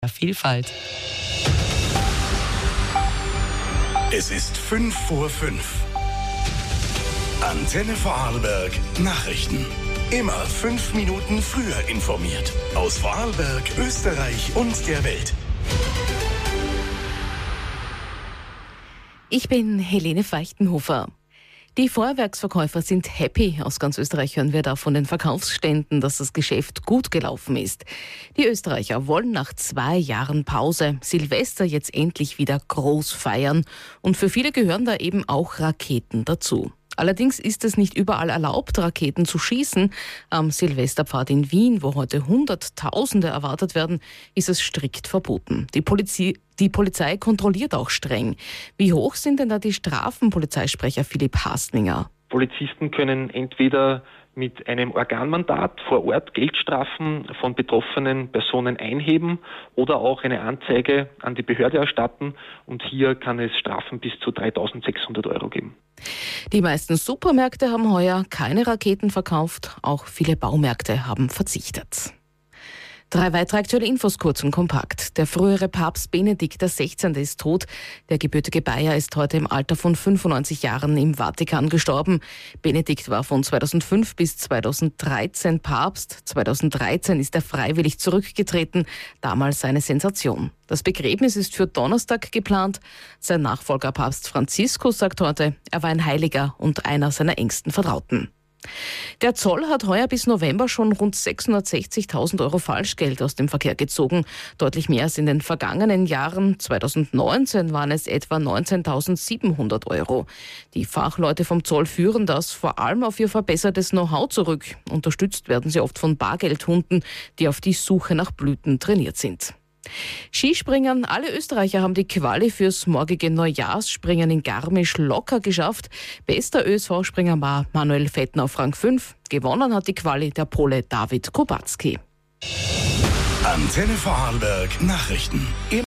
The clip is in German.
Vielfalt. Es ist 5:05 Uhr. Antenne Vorarlberg Nachrichten. Immer 5 Minuten früher informiert. Aus Vorarlberg, Österreich und der Welt. Ich bin Helene Feichtenhofer. Die Feuerwerksverkäufer sind happy. Aus ganz Österreich hören wir da von den Verkaufsständen, dass das Geschäft gut gelaufen ist. Die Österreicher wollen nach 2 Jahren Pause Silvester jetzt endlich wieder groß feiern. Und für viele gehören da eben auch Raketen dazu. Allerdings ist es nicht überall erlaubt, Raketen zu schießen. Am Silvesterpfad in Wien, wo heute Hunderttausende erwartet werden, ist es strikt verboten. Die Polizei kontrolliert auch streng. Wie hoch sind denn da die Strafen, Polizeisprecher Philipp Hastlinger? Polizisten können entweder mit einem Organmandat vor Ort Geldstrafen von betroffenen Personen einheben oder auch eine Anzeige an die Behörde erstatten. Und hier kann es Strafen bis zu 3.600 Euro geben. Die meisten Supermärkte haben heuer keine Raketen verkauft. Auch viele Baumärkte haben verzichtet. 3 weitere aktuelle Infos kurz und kompakt. Der frühere Papst Benedikt XVI. Ist tot. Der gebürtige Bayer ist heute im Alter von 95 Jahren im Vatikan gestorben. Benedikt war von 2005 bis 2013 Papst. 2013 ist er freiwillig zurückgetreten. Damals eine Sensation. Das Begräbnis ist für Donnerstag geplant. Sein Nachfolger Papst Franziskus sagt heute, er war ein Heiliger und einer seiner engsten Vertrauten. Der Zoll hat heuer bis November schon rund 660.000 Euro Falschgeld aus dem Verkehr gezogen. Deutlich mehr als in den vergangenen Jahren. 2019 waren es etwa 19.700 Euro. Die Fachleute vom Zoll führen das vor allem auf ihr verbessertes Know-how zurück. Unterstützt werden sie oft von Bargeldhunden, die auf die Suche nach Blüten trainiert sind. Skispringen. Alle Österreicher haben die Quali fürs morgige Neujahrsspringen in Garmisch locker geschafft. Bester ÖSV-Springer war Manuel Fettner auf Rang 5. Gewonnen hat die Quali der Pole David Kubacki. Antenne Vorarlberg Nachrichten.